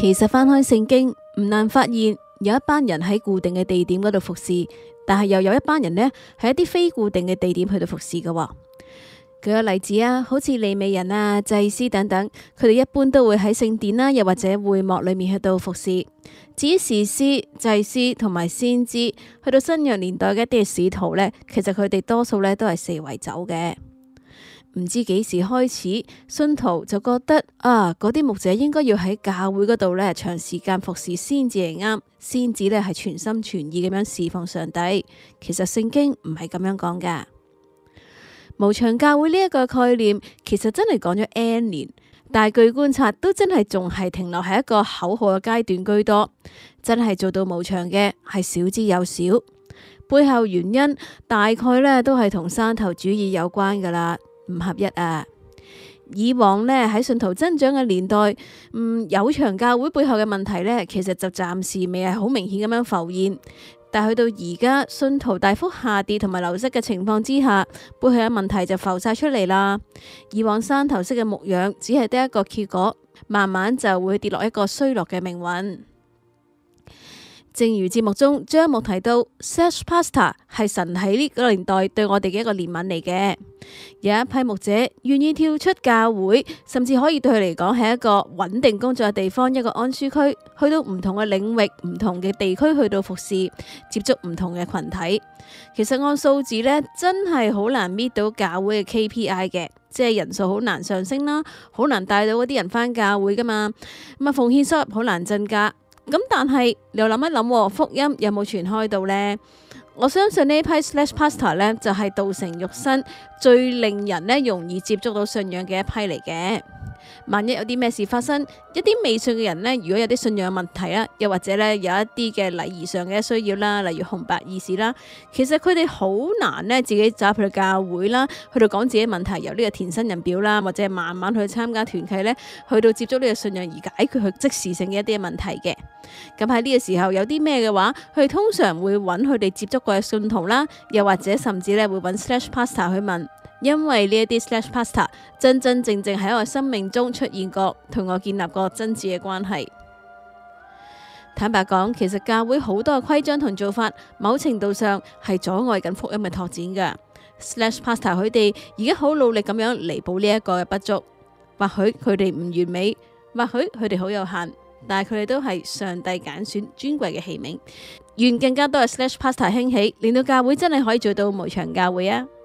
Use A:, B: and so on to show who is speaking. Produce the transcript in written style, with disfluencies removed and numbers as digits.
A: 其實翻開聖經唔難發現，有一班人喺固定嘅地點嗰度服侍，但係又有一班人呢喺一啲非固定嘅地點去到服侍嘅。舉個例子啊，好似利未人啊、祭司等等，佢哋一般都會喺聖殿啦，又或者會幕裏面去到服侍。至於士師、祭司同埋先知，去到新約年代嘅一啲使徒呢，其實佢哋多數呢都係四圍走嘅。唔知幾時開始，信徒就覺得嗰啲牧者應該要喺教會嗰度呢長時間服侍先至係啱，先至呢係全心全意咁樣侍奉上帝。其實聖經唔係咁樣講噶。無牆教會呢一個概念，其實真係講咗 N 年，但係據觀察都真係仲係停留喺一個口號嘅階段居多，真係做到無牆嘅係少之又少。背後原因大概呢都係同山頭主義有關噶啦，唔合一啊。以往呢喺信徒增長嘅年代，有牆教會背後嘅問題呢，其實就暫時未係好明顯咁樣浮現。但去到而家，信徒大幅下跌同埋流失嘅情況之下，背後嘅問題就浮晒出嚟啦。以往山頭式嘅牧養只係得一個結果，慢慢就會跌落一個衰落嘅命運。正如節目中張牧提到 ，slash pastor 係神喺呢個年代對我哋嘅一個憐憫嚟嘅。有一批牧者願意跳出教會，甚至可以對佢嚟講係一個穩定工作嘅地方，一個安舒區，去到唔同嘅領域、唔同嘅地區去到服侍，接觸唔同嘅群體。其實按數字呢，真係好難搣到教會嘅 KPI 嘅，即係人數好難上升啦，好難帶到嗰啲人返教會噶嘛。奉獻收入好難增加。咁但係你又諗一諗，福音有冇傳開到呢？我相信呢批 slash pastor 呢，就係道成肉身最令人呢容易接觸到信仰嘅一批嚟嘅。萬一有啲咩事發生，一啲未信嘅人呢，如果有啲信仰問題啦，又或者呢有一啲嘅禮儀上嘅需要啦，例如紅白儀式啦，其實佢哋好難呢自己走去教會啦，去到講自己問題，由呢個填新人表啦，或者慢慢去參加團契呢，去到接觸呢個信仰而解決佢即時性嘅一啲問題嘅。咁喺呢個時候有啲咩嘅話，佢哋通常會揾佢哋接觸過嘅信徒啦，又或者甚至呢會揾 slash pastor 去問。因為呢一啲 slash pastor 真真正正喺我生命中出現過，同我建立過真摯嘅關係。坦白講，其實教會好多嘅規章同做法，某程度上係阻礙緊福音嘅拓展噶。slash pastor 佢哋而家好努力咁樣彌補呢一個嘅不足。或許佢哋唔完美，或許佢哋好有限，但係佢哋都係上帝揀選尊貴嘅器皿。願更加多嘅 slash pastor 興起，令到教會真係可以做到無牆教會啊！